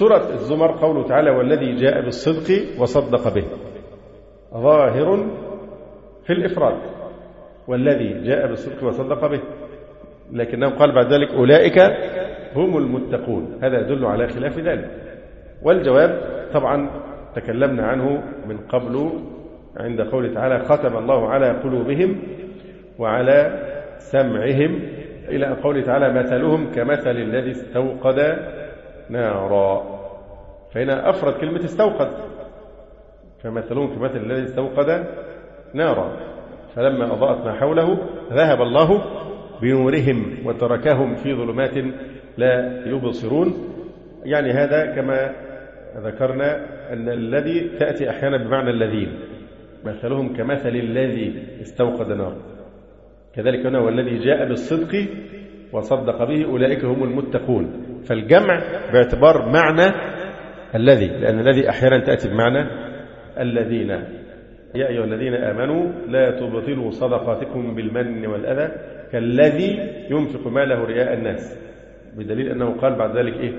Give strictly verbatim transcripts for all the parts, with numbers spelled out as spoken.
سورة الزمر قوله تعالى والذي جاء بالصدق وصدق به، ظاهر في الإفراد، والذي جاء بالصدق وصدق به، لكنه قال بعد ذلك أولئك هم المتقون، هذا يدل على خلاف ذلك. والجواب طبعا تكلمنا عنه من قبل عند قوله تعالى ختم الله على قلوبهم وعلى سمعهم، إلى أن قوله تعالى مثلهم كمثل الذي استوقد نارا، فهنا أفرد كلمة استوقد، فمثلهم كمثل الذي استوقد نارا فلما أضاءت ما حوله ذهب الله بنورهم وتركهم في ظلمات لا يبصرون. يعني هذا كما ذكرنا أن الذي تأتي أحيانا بمعنى الذين، مثلهم كمثل الذي استوقد نارا، كذلك هنا والذي جاء بالصدق وصدق به أولئك هم المتقون، فالجمع باعتبار معنى الذي، لأن الذي أحيانا تأتي بمعنى الذين. يا أيها الذين آمنوا لا تبطلوا صدقاتكم بالمن والأذى كالذي ينفق ماله رئاء الناس، بدليل أنه قال بعد ذلك إيه؟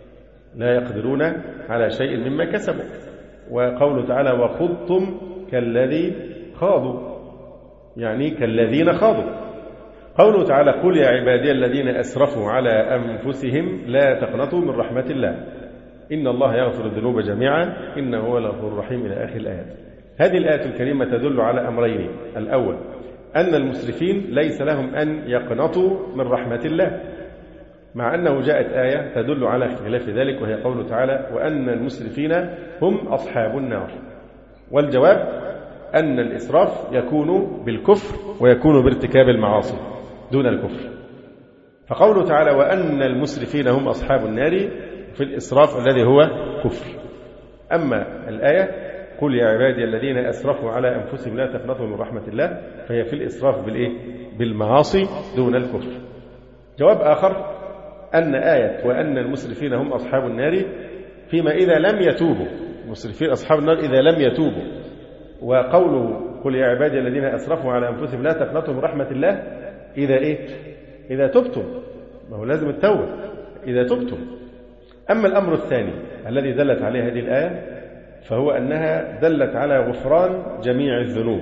لا يقدرون على شيء مما كسبوا. وقوله تعالى وخضتم كالذي خاضوا، يعني كالذين خاضوا. قوله تعالى قل يا عبادي الذين أسرفوا على أنفسهم لا تقنطوا من رحمة الله إن الله يغفر الذنوب جميعا إنه هو الغفور الرحيم إلى آخر الآيات. هذه الآية الكريمة تدل على أمرين: الأول أن المسرفين ليس لهم أن يقنطوا من رحمة الله، مع أنه جاءت آية تدل على خلاف ذلك، وهي قوله تعالى وأن المسرفين هم أصحاب النار. والجواب أن الإسراف يكون بالكفر ويكون بارتكاب المعاصي دون الكفر. فقوله تعالى وأن المسرفين هم أصحاب النار في الإسراف الذي هو كفر. أما الآية قل يا عبادي الذين أسرفوا على أنفسهم لا تقنطوا من رحمة الله فهي في الإسراف بالإيه؟ بالمعاصي دون الكفر. جواب آخر أن آية وأن المسرفين هم أصحاب النار فيما إذا لم يتوبوا، المسرفين أصحاب النار إذا لم يتوبوا. وقوله قل يا عبادي الذين أسرفوا على أنفسهم لا تقنطوا من رحمة الله إذا إيه؟ إذا تبتم، ما هو لازم التوبة إذا تبتم. أما الأمر الثاني الذي دلت عليه هذه الآية فهو أنها دلت على غفران جميع الذنوب.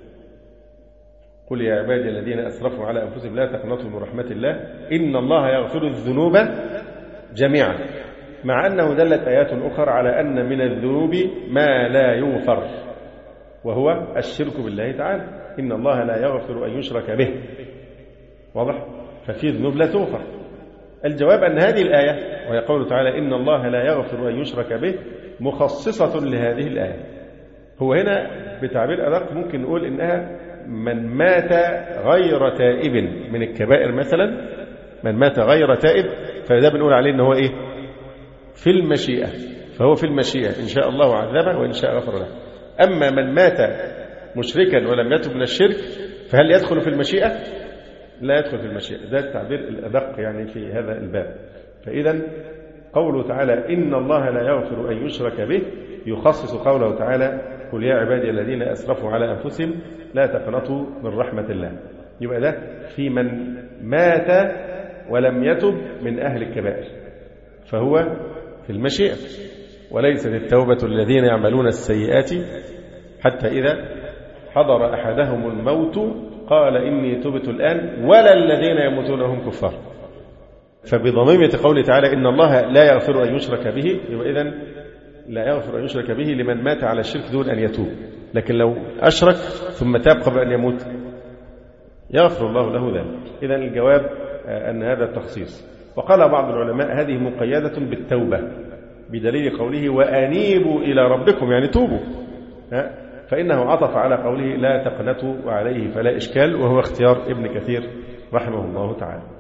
قل يا عبادي الذين أسرفوا على أنفسهم لا تقنطوا من رحمة الله إن الله يغفر الذنوب جميعا، مع أنه دلت آيات أخرى على أن من الذنوب ما لا يغفر، وهو الشرك بالله تعالى، إن الله لا يغفر أن يشرك به. واضح؟ ففي ذنوب لا تغفر. الجواب أن هذه الآية وهي قوله تعالى إن الله لا يغفر أن يشرك به مخصصة لهذه الآية. هو هنا بتعبير أدق ممكن نقول إنها من مات غير تائب من الكبائر مثلا، من مات غير تائب فده بنقول عليه إنه هو إيه؟ في المشيئة، فهو في المشيئة إن شاء الله عذبه وإن شاء غفر له. أما من مات مشركا ولم يتب من الشرك فهل يدخل في المشيئة؟ لا يدخل في المشيئة. ده التعبير الأدق يعني في هذا الباب. فإذا قوله تعالى إن الله لا يغفر أن يشرك به يخصص قوله تعالى قل يا عبادي الذين أسرفوا على أنفسهم لا تقنطوا من رحمة الله. يبقى ده في من مات ولم يتب من أهل الكبائر فهو في المشيئة، وليست التوبة الذين يعملون السيئات حتى إذا حضر أحدهم الموت قال إني تبت الآن ولا الذين يموتون هم كفار. فبضميمة قوله تعالى إن الله لا يغفر أن يشرك به، يبقى إذن لا يغفر أن يشرك به لمن مات على الشرك دون أن يتوب، لكن لو أشرك ثم تاب قبل أن يموت يغفر الله له ذلك. إذن الجواب أن هذا التخصيص. وقال بعض العلماء هذه مقيدة بالتوبة بدليل قوله وأنيبوا إلى ربكم، يعني توبوا، فإنه عطف على قوله لا تقنطوا وعليه فلا إشكال، وهو اختيار ابن كثير رحمه الله تعالى.